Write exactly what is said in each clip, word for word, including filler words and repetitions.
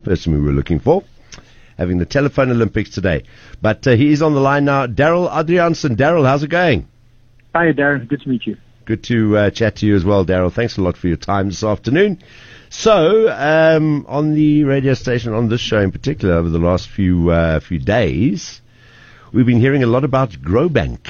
person we were looking for, having the telephone Olympics today. But uh, he is on the line now. Daryl Adriaanse. Daryl, how's it going? Hi, Darren. Good to meet you. Good to uh, chat to you as well, Daryl. Thanks a lot for your time this afternoon. So, um, on the radio station, on this show in particular, over the last few uh, few days, we've been hearing a lot about GrowBank.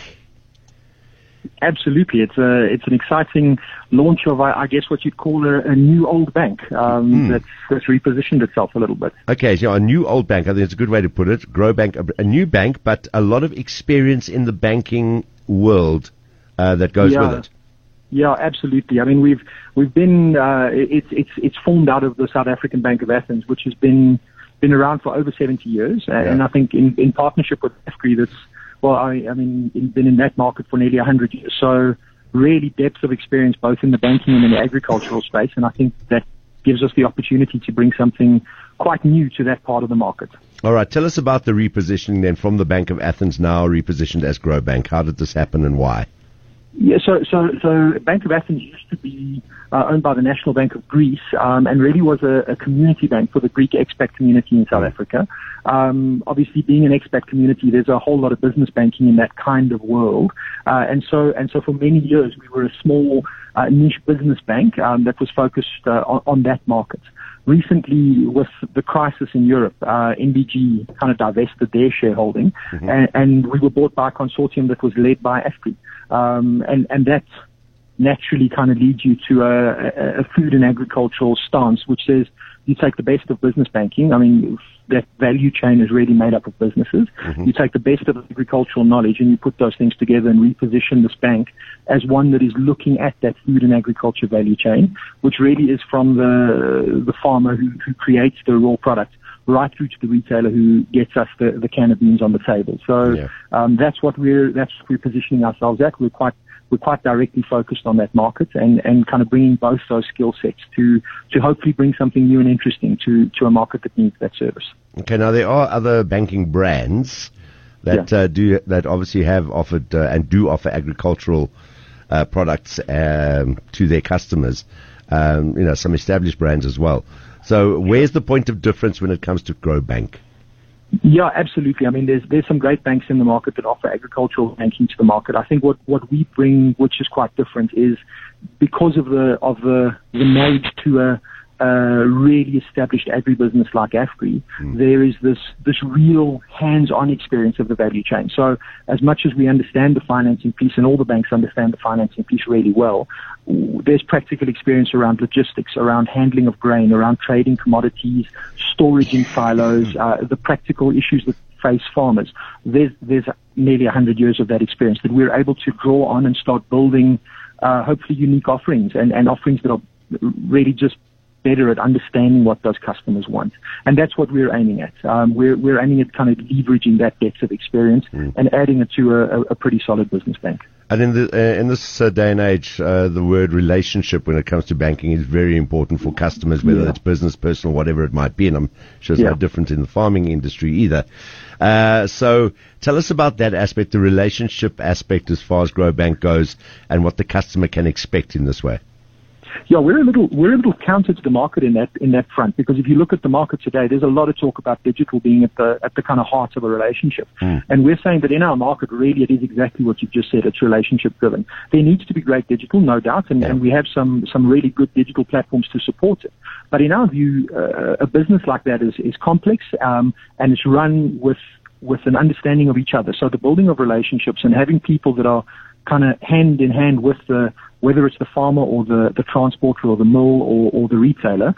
Absolutely. It's a, it's an exciting launch of, I, I guess, what you'd call a, a new old bank um, mm. that's, that's repositioned itself a little bit. Okay, so a new old bank, I think it's a good way to put it. GrowBank, a, a new bank, but a lot of experience in the banking world uh, that goes yeah. with it. Yeah, absolutely. I mean, we've we've been uh, it's it's it's formed out of the South African Bank of Athens, which has been been around for over seventy years, yeah. and I think in, in partnership with AFGRI, that's well, I, I mean, in, been in that market for nearly one hundred years. So really depth of experience both in the banking and in the agricultural space, and I think that gives us the opportunity to bring something quite new to that part of the market. All right, tell us about the repositioning then from the Bank of Athens, now repositioned as GrowBank. How did this happen and why? Yeah, so so so Bank of Athens used to be uh, owned by the National Bank of Greece, um, and really was a, a community bank for the Greek expat community in South Africa. Um, obviously, being an expat community, there's a whole lot of business banking in that kind of world, uh, and so and so for many years we were a small uh, niche business bank um, that was focused uh, on, on that market. Recently, with the crisis in Europe, uh, N B G kind of divested their shareholding, mm-hmm. and, and we were bought by a consortium that was led by AFGRI. Um, and, and that naturally kind of leads you to a, a food and agricultural stance, which says you take the best of business banking. I mean, that value chain is really made up of businesses. Mm-hmm. You take the best of agricultural knowledge and you put those things together and reposition this bank as one that is looking at that food and agriculture value chain, which really is from the the farmer who, who creates the raw product right through to the retailer who gets us the, the can of beans on the table. So yeah. um, that's what we're that's what we're positioning ourselves at. We're quite we're quite directly focused on that market and, and kind of bringing both those skill sets to to hopefully bring something new and interesting to, to a market that needs that service. Okay, now there are other banking brands that yeah. uh, do that obviously have offered uh, and do offer agricultural uh, products um, to their customers. Um, you know, some established brands as well. So where's the point of difference when it comes to GrowBank? Yeah, absolutely. I mean, there's there's some great banks in the market that offer agricultural banking to the market. I think what, what we bring, which is quite different, is because of the of the, the marriage to a, a really established agribusiness like AFGRI, mm. there is this this real hands-on experience of the value chain. So as much as we understand the financing piece, and all the banks understand the financing piece really well, there's practical experience around logistics, around handling of grain, around trading commodities, storage in silos, uh, the practical issues that face farmers. There's, there's nearly one hundred years of that experience that we're able to draw on and start building, uh, hopefully unique offerings and, and offerings that are really just better at understanding what those customers want. And that's what we're aiming at. Um, we're, we're aiming at kind of leveraging that depth of experience mm. and adding it to a, a pretty solid business bank. And in the uh, in this uh, day and age, uh, the word relationship when it comes to banking is very important for customers, whether yeah. it's business, personal, whatever it might be. And I'm sure it's yeah. no different in the farming industry either. Uh, so tell us about that aspect, the relationship aspect as far as GrowBank goes, and what the customer can expect in this way. Yeah, we're a little we're a little counter to the market in that in that front, because if you look at the market today, there's a lot of talk about digital being at the at the kind of heart of a relationship, mm. and we're saying that in our market, really, it is exactly what you've just said. It's relationship driven. There needs to be great digital, no doubt, and, yeah. and we have some some really good digital platforms to support it. But in our view, uh, a business like that is is complex, um, and it's run with with an understanding of each other. So the building of relationships and having people that are kind of hand in hand with the, whether it's the farmer or the, the transporter or the mill or, or the retailer,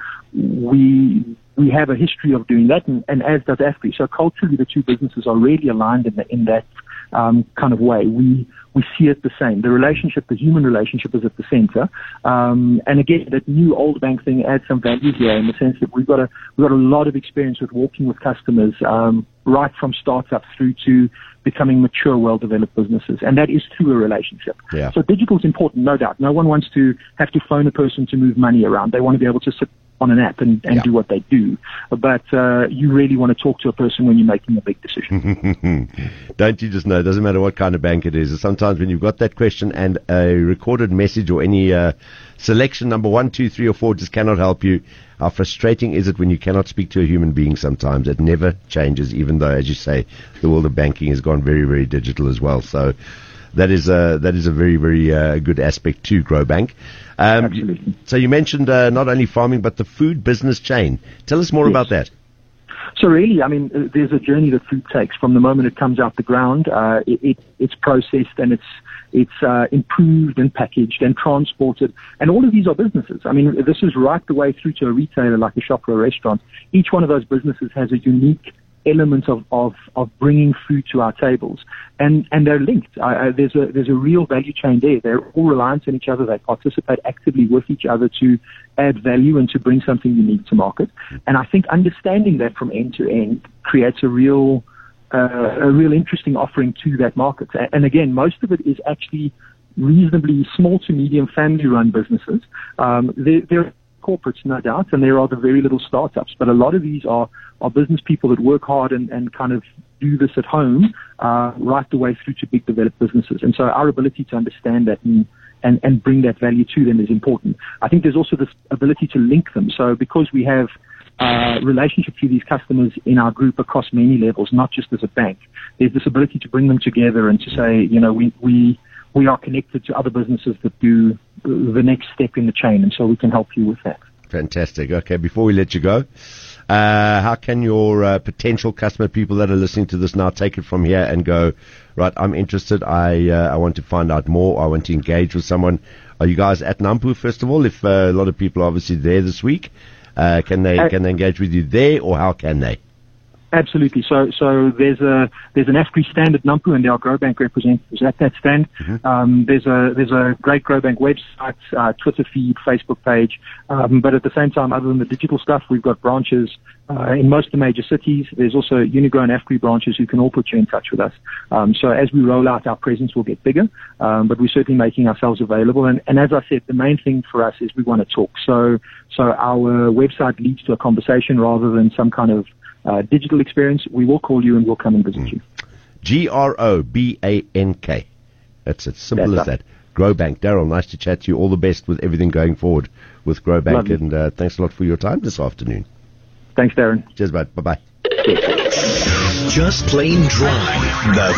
we we have a history of doing that, and, and as does AFGRI. So culturally, the two businesses are really aligned in, the, in that um, kind of way. We we see it the same. The relationship, the human relationship, is at the center. Um, and again, that new old bank thing adds some value here in the sense that we've got a we've got a lot of experience with working with customers um, right from startup through to becoming mature, well-developed businesses, and that is through a relationship. Yeah. So digital is important, no doubt. No one wants to have to phone a person to move money around. They want to be able to sit on an app and, and yeah. do what they do. But uh, you really want to talk to a person when you're making a big decision. Don't you just know, it doesn't matter what kind of bank it is. Sometimes when you've got that question and a recorded message or any uh, selection, number one, two, three, or four just cannot help you, how frustrating is it when you cannot speak to a human being sometimes? It never changes, even though, as you say, the world of banking has gone very, very digital as well. So that is a, that is a very, very uh, good aspect to GrowBank. Um, Absolutely. So you mentioned uh, not only farming, but the food business chain. Tell us more Yes. about that. So really, I mean, uh, there's a journey that food takes from the moment it comes out the ground. Uh, it, it, it's processed and it's it's uh, improved and packaged and transported. And all of these are businesses. I mean, this is right the way through to a retailer like a shop or a restaurant. Each one of those businesses has a unique element of, of, of bringing food to our tables. And, and they're linked. Uh, there's a, there's a real value chain there. They're all reliant on each other. They participate actively with each other to add value and to bring something unique to market. And I think understanding that from end to end creates a real, uh, a real interesting offering to that market. And again, most of it is actually reasonably small to medium family run businesses. Um, they're, they're corporates, no doubt, and there are the very little startups, but a lot of these are, are business people that work hard and, and kind of do this at home, uh, right the way through to big developed businesses. And so our ability to understand that and, and, and bring that value to them is important. I think there's also this ability to link them. So because we have uh, relationships with these customers in our group across many levels, not just as a bank, there's this ability to bring them together and to say, you know, we, we, we are connected to other businesses that do the next step in the chain, and so we can help you with that. Fantastic. Okay, before we let you go, uh, how can your uh, potential customer, people that are listening to this now, take it from here and go, right, I'm interested, I uh, I want to find out more, I want to engage with someone. Are you guys at Nampo, first of all? If uh, a lot of people are obviously there this week, uh, can they uh, can they engage with you there, or how can they? Absolutely. So, so there's a there's an AFGRI stand at Nampo, and there are GrowBank representatives at that stand. Mm-hmm. Um, there's a there's a great GrowBank website, uh, Twitter feed, Facebook page. Um, but at the same time, other than the digital stuff, we've got branches uh, in most of the major cities. There's also Unigrow and AFGRI branches who can all put you in touch with us. Um, so as we roll out, our presence will get bigger. Um, but we're certainly making ourselves available. And, and as I said, the main thing for us is we want to talk. So so our website leads to a conversation rather than some kind of Uh, digital experience. We will call you and we'll come and visit you. G R O B A N K. That's as simple That's as that. GrowBank. Daryl, nice to chat to you. All the best with everything going forward with GrowBank. Lovely. And uh, thanks a lot for your time this afternoon. Thanks, Darren. Cheers, bud. Bye-bye. Just plain dry. The